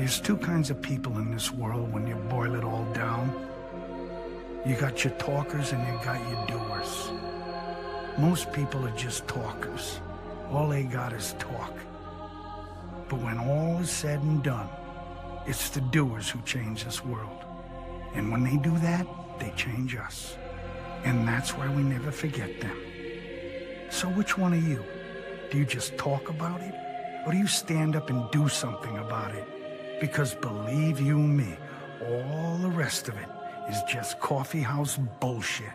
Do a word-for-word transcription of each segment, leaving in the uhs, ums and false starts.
There's two kinds of people in this world when you boil it all down. You got your talkers and you got your doers. Most people are just talkers. All they got is talk. But when all is said and done, it's the doers who change this world. And when they do that, they change us. And that's why we never forget them. So which one are you? Do you just talk about it? Or do you stand up and do something about it? Because believe you me, all the rest of it is just coffee house bullshit.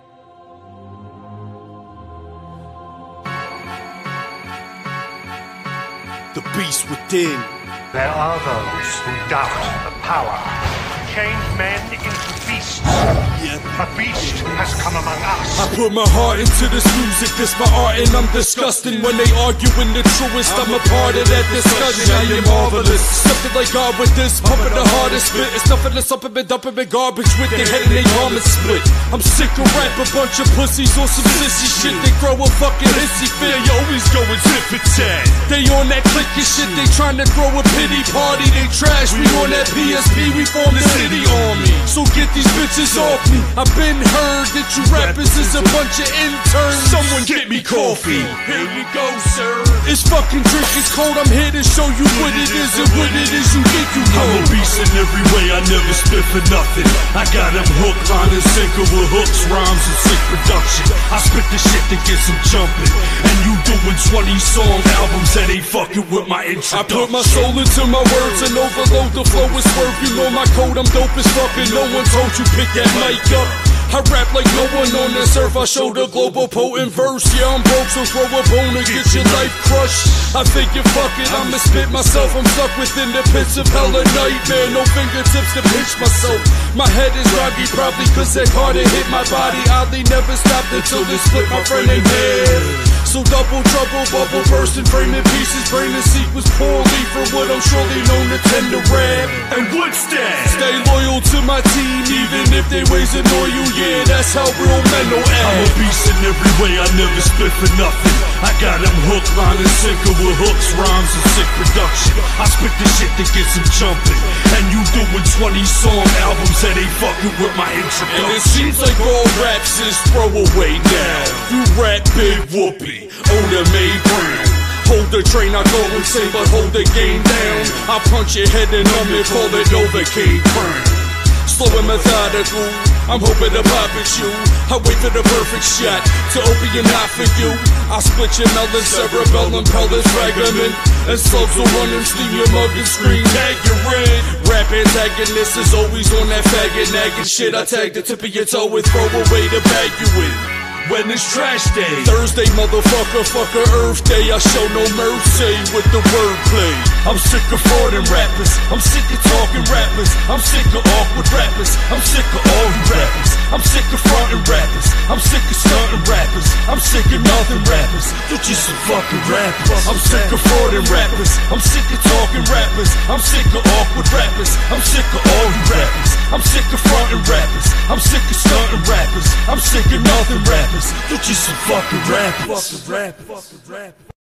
The beast within. There are those who doubt the power to change men into beasts. Yeah. A beast has come among us. I put my heart into this music, this my art, and I'm disgusting. When they arguing the truest, I'm a part of that discussion. I am marvelous, something like God with this, pumping the hardest spit. It's nothing that's up and been dumping in garbage with their head and they armor split. I'm sick of rap, a bunch of pussies on some sissy shit. They grow a fucking hissy fit. They always going zip and tag. They on that clicky shit, they trying to throw a pity party. They trash, we on that P S P, we form the city army. So get these bitches off me. I've been heard that you rappers is a bunch of interns. Someone get me coffee. Here you go, sir. It's fucking drink, it's cold. I'm here to show you what it is and what it is you think you know. I'm a beast in every way, I never spit for nothing. I got them hook, line, and sinker with hooks, rhymes, and sick production. I spit the shit that gets them jumping. And you doing twenty song albums that ain't fucking with my introduction. I put my soul into my words and overload the flow is work. You know my code, I'm dope as fuck, and no one told you pick that mic up. I rap like no one on this earth, I show the global potent verse. Yeah, I'm broke, so throw a bone and get your life crushed. I figure fuck it, I'ma spit myself. I'm stuck within the pits of hell at nightmare. No fingertips to pinch myself. My head is groggy, probably cause that car that hit my body oddly never stopped until they split my friend in half. So double trouble, bubble bursting, framing pieces, brain and sequence poorly for what I'm surely known to tend to rap. And what's that? Stay loyal to my team, even if they ways annoy you. Yeah, that's how real men don't act. I'm a beast in every way, I never spit for nothing. I got them hook, line, and sinker with hooks, rhymes, and sick production. I spit the shit that gets them jumping. And you doing twenty song albums that ain't fucking with my introduction. And it seems like all raps is throwaway now. You rap Big Whoopie, Oda May Brown. Hold the train, I go insane, but hold the game down. I punch your head and numb it, call it Novocaine Crown. Slow and methodical, I'm hoping to pop at you. I wait for the perfect shot to open your knot for you. I split your melon, cerebellum, pellets, fragment, and slugs will run and steam your mug and scream, tag your red. Rap antagonist is always on that faggot nagging shit. I tag the tip of your toe and throw away the bag you in. When it's trash day, Thursday, motherfucker, fucker, Earth Day. I show no mercy with the wordplay. I'm sick of frauding rappers, I'm sick of talking rappers, I'm sick of awkward rappers, I'm sick of all you rappers, I'm sick of fronting rappers, I'm sick of stunting rappers, I'm sick of nothing rappers, you're just some fucking rappers. I'm sick of frauding rappers, I'm sick of talking rappers, I'm sick of awkward rappers, I'm sick of all you rappers, I'm sick of fronting rappers, I'm sick of stunting rappers, I'm sick of nothing rappers, you're just some fucking rappers. Fucking rappers.